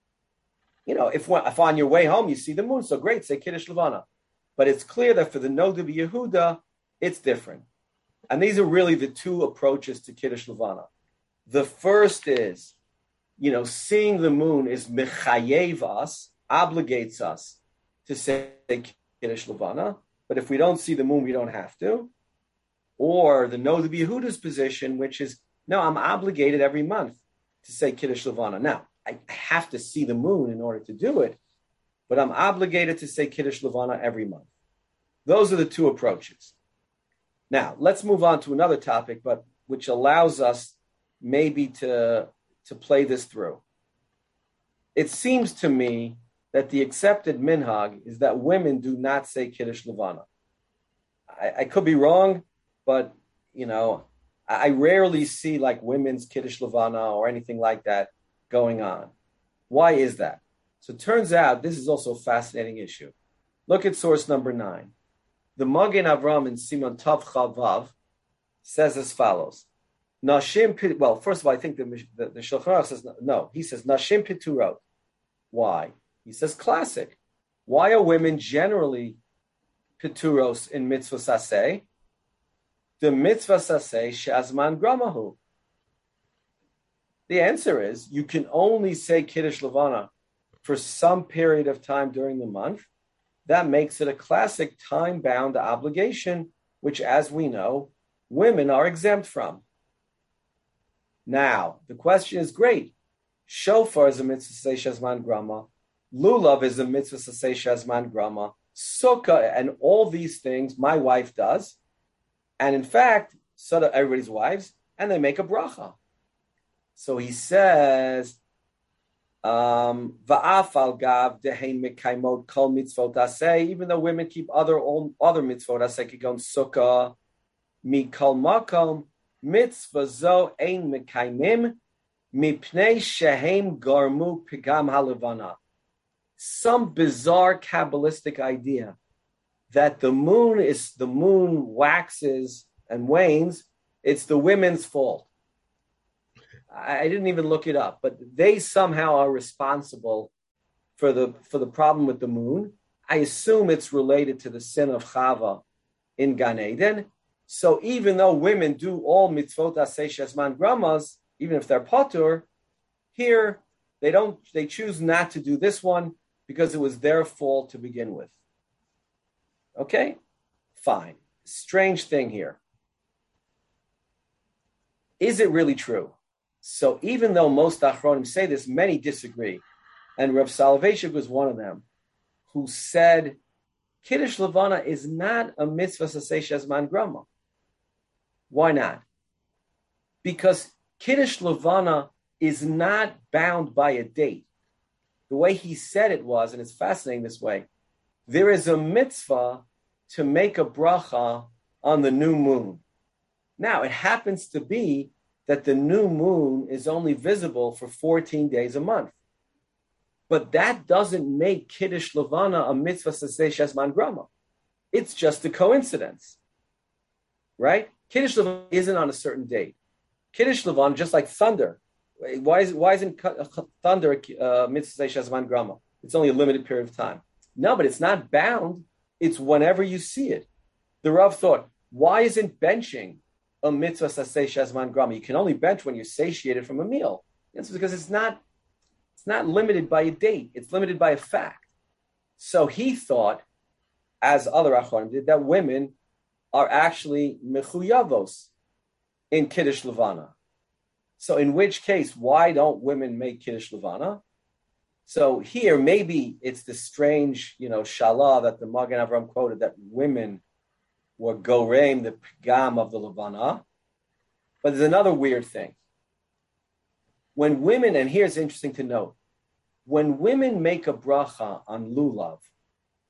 If on your way home you see the moon, so great, say Kiddush Levana. But it's clear that for the Noda B'Yehuda, it's different. And these are really the two approaches to Kiddush Levana. The first is, seeing the moon is mechayev us, obligates us to say Kiddush Levana. But if we don't see the moon, we don't have to. Or the Noda B'Yehuda's position, which is, no, I'm obligated every month to say Kiddush Levana. Now, I have to see the moon in order to do it, but I'm obligated to say Kiddush Levana every month. Those are the two approaches. Now, let's move on to another topic, but which allows us maybe to play this through. It seems to me that the accepted minhag is that women do not say Kiddush Levana. I could be wrong, but, I rarely see like women's Kiddush Levana or anything like that going on. Why is that? So it turns out this is also a fascinating issue. Look at source number 9. The Magen Avram in Siman Tav Chavav says as follows. Nashim, well, first of all, I think the Shulchan Aruch says no. He says Nashim Piturot. Why? He says classic. Why are women generally Pituros in mitzvah saseh? The mitzvah saseh shazman gramahu. The answer is you can only say Kiddush Levana for some period of time during the month. That makes it a classic time-bound obligation, which, as we know, women are exempt from. Now, the question is great. Shofar is a mitzvah saseh shazman grama. Lulav is a mitzvah saseh shazman grama. Sukkah and all these things my wife does. And in fact, so do everybody's wives, and they make a bracha. So he says, Va'afal gav dehein mekaimot kol mitzvot aseh, even though women keep other mitzvot aseh, kigon sukkah, mikol makom, mitzvah zo ein mekaimim, mipnei shehem garmu pigam halevana. Some bizarre Kabbalistic idea that the moon waxes and wanes, it's the women's fault. I didn't even look it up, but they somehow are responsible for the problem with the moon. I assume it's related to the sin of Chava in Gan Eden. So even though women do all mitzvot aseh shazman gramas, even if they're patur, here they choose not to do this one because it was their fault to begin with. Okay, fine. Strange thing here. Is it really true? So even though most Achronim say this, many disagree. And Rav Soloveitchik was one of them, who said, Kiddush Levana is not a mitzvah saseh shazman grama. Why not? Because Kiddush Levana is not bound by a date. The way he said it was, and it's fascinating this way, there is a mitzvah to make a bracha on the new moon. Now, it happens to be that the new moon is only visible for 14 days a month. But that doesn't make Kiddush Levana a mitzvah saseh shazman grama. It's just a coincidence, right? Kiddush Levana isn't on a certain date. Kiddush Levana, just like thunder. Why isn't thunder a mitzvah saseh shazman grama? It's only a limited period of time. No, but it's not bound. It's whenever you see it. The Rav thought, why isn't benching a mitzvah saseh shazman grama? You can only bench when you're satiated from a meal. It's because it's not limited by a date. It's limited by a fact. So he thought, as other Acharonim did, that women are actually mechuyavos in Kiddush Levana. So in which case, why don't women make Kiddush Levana? So here, maybe it's the strange, shalah that the Magen Avram quoted, that women were goreim, the pigam of the Levana. But there's another weird thing. When women, and here's interesting to note, when women make a bracha on lulav,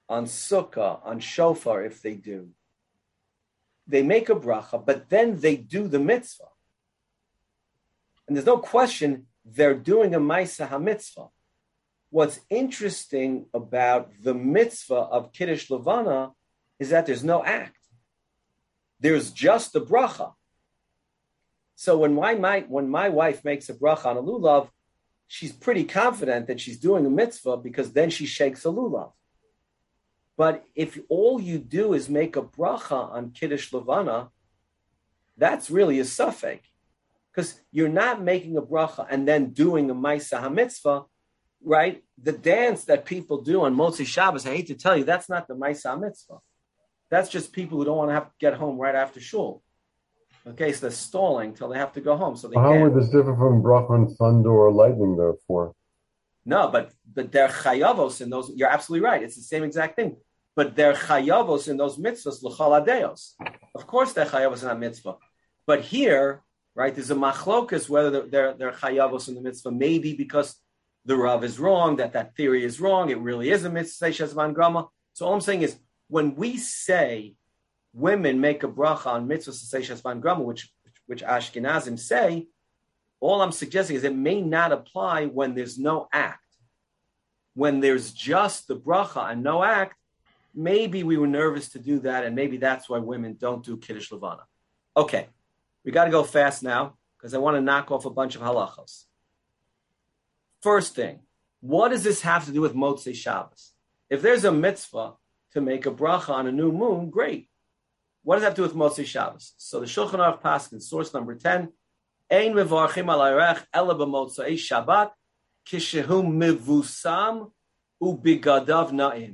on sukkah, on shofar, if they do, they make a bracha, but then they do the mitzvah. And there's no question they're doing a Maisa HaMitzvah. What's interesting about the mitzvah of Kiddush Levana is that there's no act. There's just the bracha. So when my wife makes a bracha on a lulav, she's pretty confident that she's doing a mitzvah because then she shakes a lulav. But if all you do is make a bracha on Kiddush Levana, that's really a suffix. Because you're not making a bracha and then doing a Maisa HaMitzvah, right? The dance that people do on Motzei Shabbos, I hate to tell you, that's not the Maisa HaMitzvah. That's just people who don't want to have to get home right after shul. Okay, so they're stalling till they have to go home. So how would this differ from bracha on thunder or lightning, therefore? No, but they're chayavos in those. You're absolutely right. It's the same exact thing. But they're chayavos in those mitzvahs, l'chal adeos. Of course they're chayavos in that mitzvah. But here, right, there's a machlokas whether they're chayavos in the mitzvah, maybe because the Rav is wrong, that theory is wrong. It really is a mitzvah, shezman grama. So all I'm saying is, when we say women make a bracha on mitzvah seishes van grama, which Ashkenazim say, all I'm suggesting is it may not apply when there's no act. When there's just the bracha and no act, maybe we were nervous to do that, and maybe that's why women don't do Kiddush Levana. Okay, we got to go fast now because I want to knock off a bunch of halachos. First thing, what does this have to do with Motzei Shabbos? If there's a mitzvah to make a bracha on a new moon, great. What does that have to do with Motzei Shabbos? So the Shulchan Aruch Paskin, source number 10, Ein mevarchim al harech ela b'motzei Shabbat kishehu mivusam ubigadav na'im.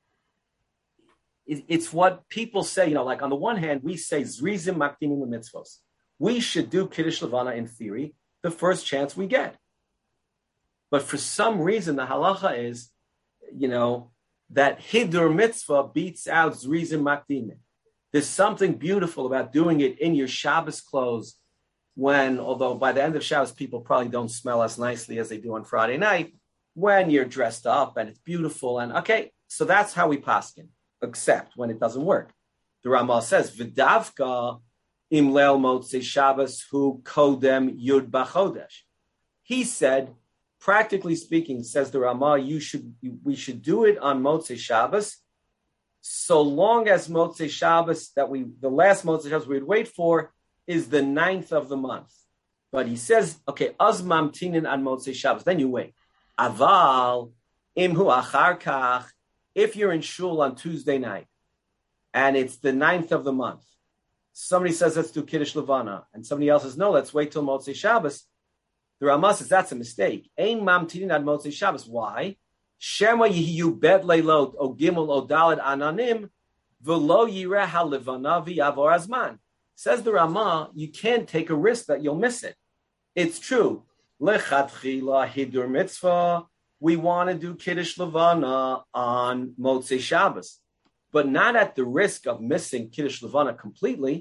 It's what people say, like on the one hand, we say zrizim makdimin l'mitzvos. We should do Kiddush Levana in theory the first chance we get. But for some reason, the halacha is, that hidur mitzvah beats out zrizim makdimin. There's something beautiful about doing it in your Shabbos clothes although by the end of Shabbos, people probably don't smell as nicely as they do on Friday night, when you're dressed up and it's beautiful. And okay, so that's how we paskin, except when it doesn't work. The Ramah says, V'davka im leil motzei Shabbos hu kodem yud b'chodesh. He said, practically speaking, says the Ramah, we should do it on Motzei Shabbos, so long as Motzei Shabbos, the last Motzei Shabbos we'd wait for is the 9th of the month. But he says, okay, az mamtinin on Motzei Shabbos, then you wait. Aval, imhu achar kach, if you're in shul on Tuesday night, and it's the 9th of the month, somebody says, let's do Kiddush Levana, and somebody else says, no, let's wait till Motzei Shabbos. The Ramah says, that's a mistake. Ein mamtinin ad Motzei Shabbos. Why? Shema yihiyu bet leilot o gimel o daled ananim v'lo yireh halevana v'yavor azman. Says the Ramah, you can't take a risk that you'll miss it. It's true. Lechatchila hidur mitzvah. We want to do Kiddush Levana on Motzei Shabbos, but not at the risk of missing Kiddush Levana completely.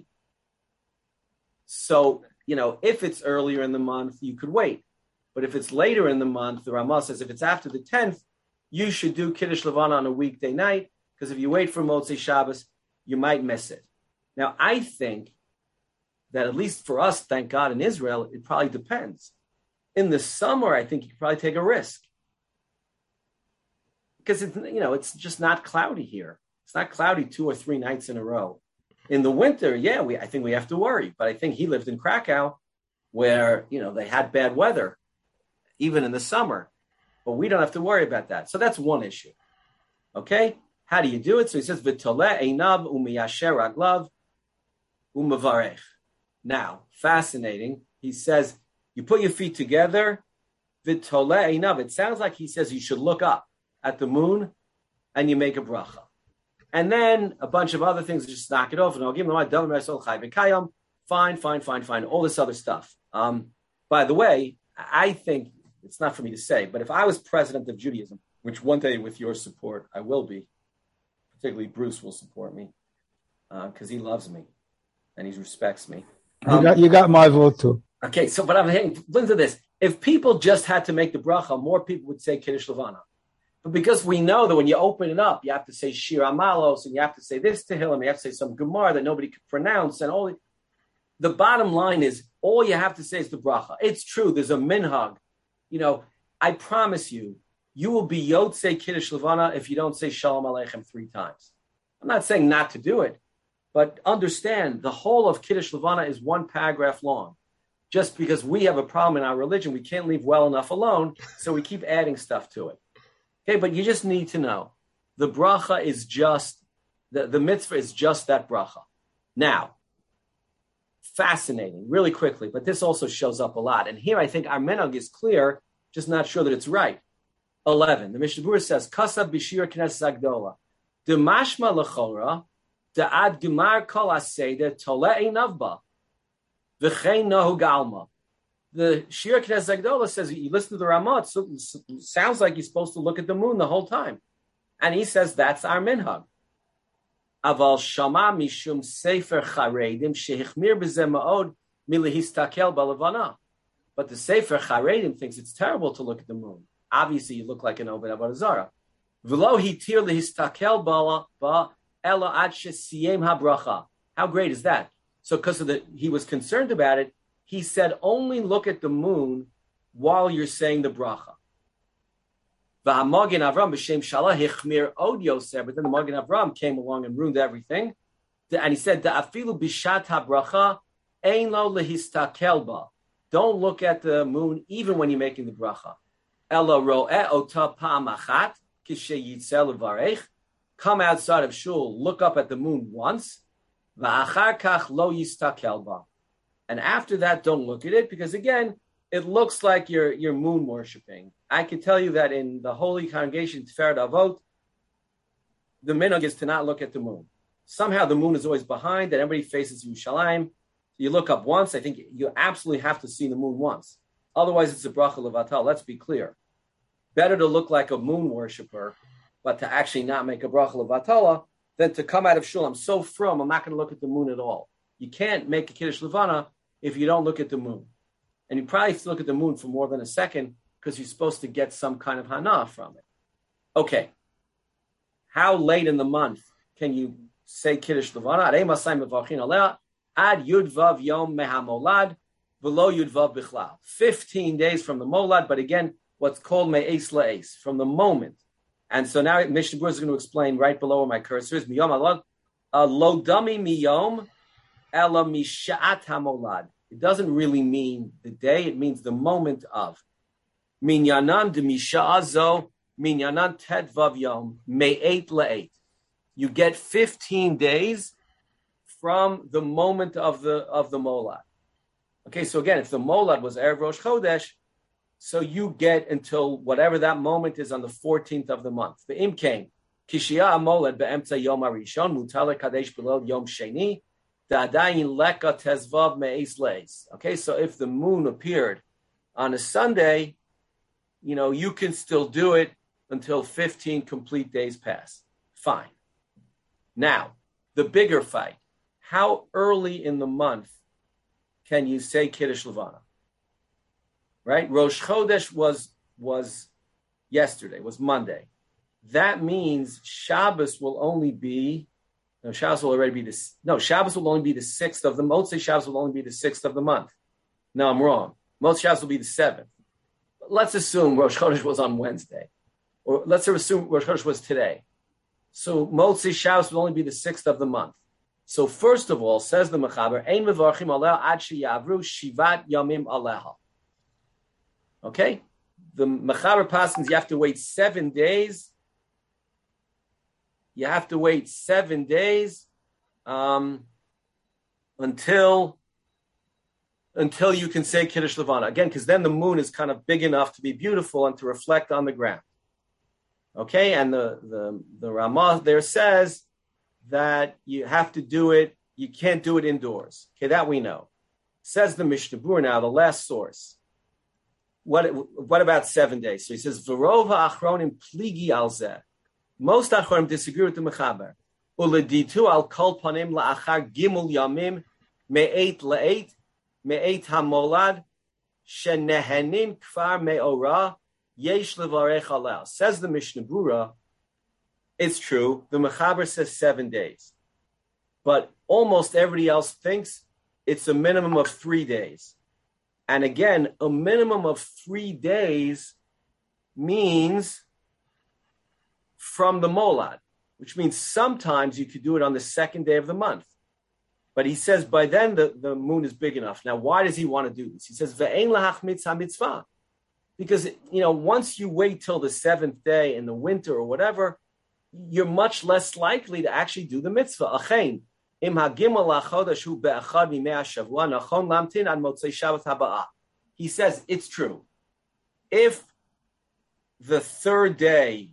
So, if it's earlier in the month, you could wait. But if it's later in the month, the Ramah says if it's after the 10th, you should do Kiddush Levana on a weekday night, because if you wait for Motzei Shabbos, you might miss it. Now, I think that at least for us, thank God, in Israel, it probably depends. In the summer, I think you could probably take a risk. Because, it's just not cloudy here. It's not cloudy 2 or 3 nights in a row. In the winter, I think we have to worry. But I think he lived in Krakow where, they had bad weather, even in the summer. But we don't have to worry about that. So that's one issue. Okay? How do you do it? So he says, V'toleh einav umiyasher raglav umavarech. Now, fascinating. He says, you put your feet together, V'toleh einav. It sounds like he says you should look up at the moon and you make a bracha. And then a bunch of other things, just knock it off. And I'll give them fine, all this other stuff. By the way, I think, it's not for me to say, but if I was president of Judaism, which one day with your support I will be, particularly Bruce will support me, because he loves me and he respects me. You got my vote too. Okay, but I'm saying, listen to this. If people just had to make the bracha, more people would say Kiddush Levana. But because we know that when you open it up, you have to say Shir Amalos, and you have to say this Tehillim, you have to say some Gemara that nobody could pronounce, and all. The bottom line is, all you have to say is the bracha. It's true, there's a minhag. I promise you, you will be Yotzei Kiddush Levana if you don't say Shalom Aleichem 3 times. I'm not saying not to do it, but understand, the whole of Kiddush Levana is 1 paragraph long. Just because we have a problem in our religion, we can't leave well enough alone, so we keep adding stuff to it. Okay, but you just need to know, the bracha is just, the mitzvah is just that bracha. Now, fascinating, really quickly, but this also shows up a lot. And here I think our minhag is clear, just not sure that it's right. 11, the Mishnah Berurah says, Kasab b'shir knesset agdola, demashma lechora, de'ad gemar kol aseder tole einavba, v'chein nahu galma. The Shir Knesset Agdola says, you listen to the Ramah, it sounds like you're supposed to look at the moon the whole time. And he says, that's our minhag. Aval shama mishum sefer charedim shehichmir b'zeh ma'od milihistakel b'levana. But the sefer charedim thinks it's terrible to look at the moon. Obviously, you look like an Oved Avodah Zarah. V'lo hitir lehistakel ba ela ad shesiyem habracha. How great is that? So because he was concerned about it, he said, only look at the moon while you're saying the bracha. But then the Magen Avram came along and ruined everything. And he said, don't look at the moon even when you're making the bracha. Come outside of shul, look up at the moon once. And after that, don't look at it, because again, it looks like you're moon worshiping. I can tell you that in the holy congregation, Tiferet Avot, the minhag is to not look at the moon. Somehow the moon is always behind, and everybody faces Yerushalayim. You look up once, I think you absolutely have to see the moon once. Otherwise, it's a bracha levatal. Let's be clear. Better to look like a moon worshiper, but to actually not make a bracha levatala, than to come out of shul. I'm so frum, I'm not going to look at the moon at all. You can't make a Kiddush Levana if you don't look at the moon. And you probably have to look at the moon for more than a second because you're supposed to get some kind of hana from it. Okay. How late in the month can you say Kiddush Levana? Ad Yudvav Yom Mehamolad, below Yudvav Bichlal. 15 days from the Molad, but again, what's called Me'es La'es, from the moment. And so now Mishnah Berurah is going to explain right below where my cursor is. Miyom Alad, Lo Dami Miyom, Ela Misha'at HaMolad. It doesn't really mean the day, it means the moment of. Minyanan de Misha'azo, Minyanan Tedvav Yom, Me'et La'et. You get 15 days from the moment of the Molad. Okay, so again, if the Molad was Erev Rosh Chodesh, so you get until whatever that moment is on the 14th of the month. The Imkain, Kishia Molad be'emtza Yom Harishon, Mutale Kadesh below Yom Sheni, Da'adayin Leka Tezvav Me'es Leis. Okay, so if the moon appeared on a Sunday, you can still do it until 15 complete days pass. Fine. Now, the bigger fight. How early in the month can you say Kiddush Levana? Right? Rosh Chodesh was yesterday, was Monday. That means Shabbos will only be, Shabbos will only be the 6th of the month. Motzei Shabbos will only be the 6th of the month. No, I'm wrong. Motzei Shabbos will be the 7th. But let's assume Rosh Chodesh was on Wednesday. Or let's assume Rosh Chodesh was today. So Motzei Shabbos will only be the 6th of the month. So first of all, says the Mechaber, Ein mevarchim aleh ad sheyavru shivat yamim aleha. Okay? The Mechaber paskins, you have to wait 7 days. You have to wait 7 days until you can say Kiddush Levana. Again, because then the moon is kind of big enough to be beautiful and to reflect on the ground. Okay? And the Ramah there says that you have to do it, you can't do it indoors. Okay, that we know. Says the Mishnah Berurah now, the last source. What about 7 days? So he says, V'rov ha'achronim pligi al zeh. Most achronim disagree with the Mechaber. Uleditu al kol panim la'achar gimul yamim me'et la'et me'et hamolad shenehenim kfar me'ora Yesh levarech alel. Says the Mishnah Brura, it's true. The Mechaber says 7 days. But almost everybody else thinks it's a minimum of 3 days. And again, a minimum of 3 days means from the molad, which means sometimes you could do it on the second day of the month. But he says by then the moon is big enough. Now, why does he want to do this? He says, Ve'ein lahachmitz hamitzvah. Because, once you wait till the 7th day in the winter or whatever, you're much less likely to actually do the mitzvah. Achein, im hagimel lachodesh hu be'achad mimei hashavua nachon lamtin ad motzei Shabbat haba'ah. He says it's true. If the third day,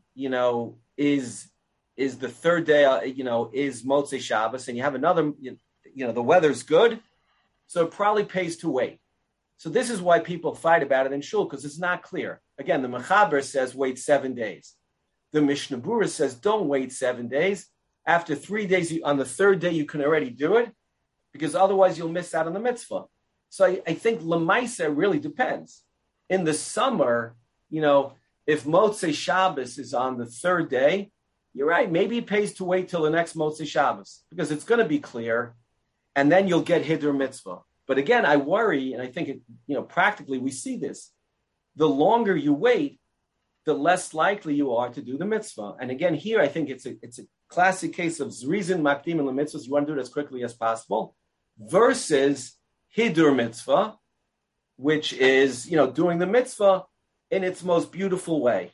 is the third day, is Motzei Shabbos, and you have another, the weather's good, so it probably pays to wait. So this is why people fight about it in shul, because it's not clear. Again, the Mechaber says wait 7 days. The Mishnah Brura says don't wait 7 days. After 3 days, on the third day, you can already do it, because otherwise you'll miss out on the mitzvah. So I think Lemaisa really depends. In the summer, if Motzei Shabbos is on the third day, you're right, maybe it pays to wait till the next Motzei Shabbos, because it's going to be clear, and then you'll get Hidur Mitzvah. But again, I worry, and I think, practically we see this. The longer you wait, the less likely you are to do the mitzvah. And again, here, I think it's a classic case of Zrizin Makdim and the mitzvahs. You want to do it as quickly as possible, versus Hidur Mitzvah, which is, doing the mitzvah in its most beautiful way.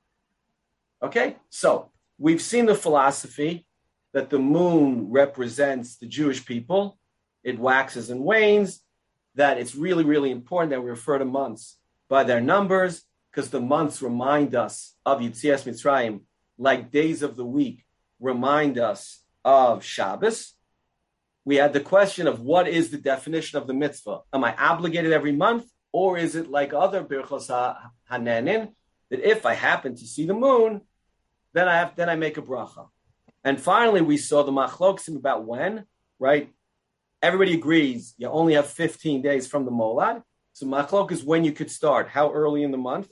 Okay? So, we've seen the philosophy that the moon represents the Jewish people. It waxes and wanes, that it's really, really important that we refer to months by their numbers, because the months remind us of Yetzias Mitzrayim, like days of the week remind us of Shabbos. We had the question of what is the definition of the mitzvah? Am I obligated every month, or is it like other Birchos HaNenin, that if I happen to see the moon, then I make a bracha? And finally, we saw the machloksim about when, right? Everybody agrees you only have 15 days from the molad. So machlok is when you could start, how early in the month,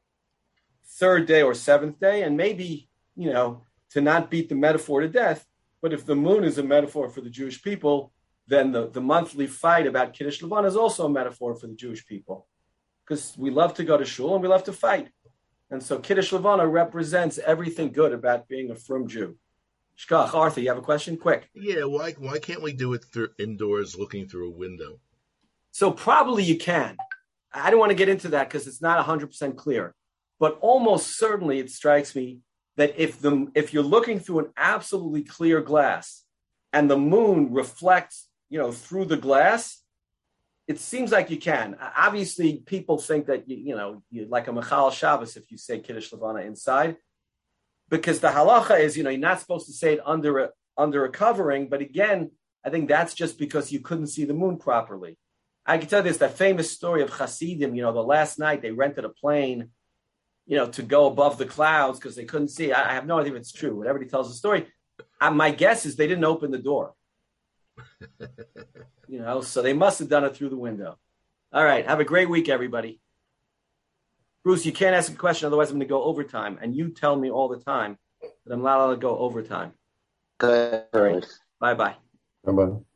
3rd day or 7th day, and maybe, to not beat the metaphor to death, but if the moon is a metaphor for the Jewish people, then the monthly fight about Kiddush Levana is also a metaphor for the Jewish people, because we love to go to shul and we love to fight. And so Kiddush Levana represents everything good about being a frum Jew. Shkach, Arthur, you have a question? Quick. Yeah, why can't we do it indoors looking through a window? So probably you can. I don't want to get into that because it's not 100% clear. But almost certainly it strikes me that if you're looking through an absolutely clear glass and the moon reflects, through the glass, it seems like you can. Obviously, people think that, you like a Mechal Shabbos if you say Kiddush Levana inside, because the halacha is, you're not supposed to say it under a covering. But again, I think that's just because you couldn't see the moon properly. I can tell you this, that famous story of Hasidim, the last night they rented a plane, to go above the clouds because they couldn't see. I have no idea if it's true, but everybody tells the story. My guess is they didn't open the door. So they must have done it through the window. All right. Have a great week, everybody. Bruce, you can't ask a question, otherwise I'm going to go overtime. And you tell me all the time that I'm not allowed to go overtime. Good. All right. Bye-bye. Bye-bye.